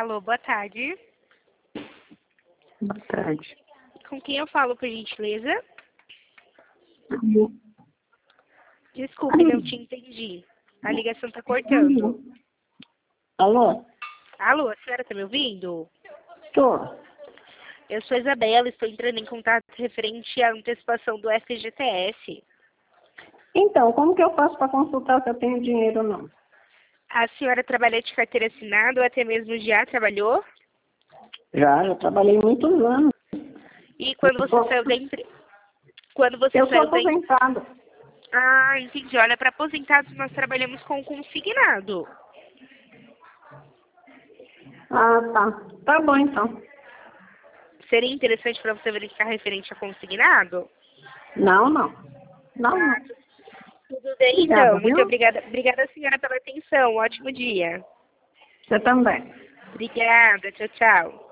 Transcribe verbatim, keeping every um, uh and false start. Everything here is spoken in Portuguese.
Alô, boa tarde. Boa tarde. Com quem eu falo, por gentileza? Alô? Desculpe, não te entendi. A ligação tá cortando. Alô? Alô, a senhora tá me ouvindo? Tô. Eu sou Isabela, estou entrando em contato referente à antecipação do F G T S. Então, como que eu faço para consultar se eu tenho dinheiro ou não? A senhora trabalha de carteira assinada ou até mesmo já trabalhou? Já, já trabalhei muitos anos. E quando você Eu saiu da empresa? Quando você eu sou saiu da empresa? aposentado. Ah, entendi. Olha, para aposentados nós trabalhamos com consignado. Ah, tá. Tá bom, então. Seria interessante para você verificar referente a consignado? Não, não. Não, Ah, não. tudo bem, Obrigada, então. Muito viu? obrigada. Obrigada, senhora, pela atenção. Ótimo dia. Você também. Obrigada. Tchau, tchau.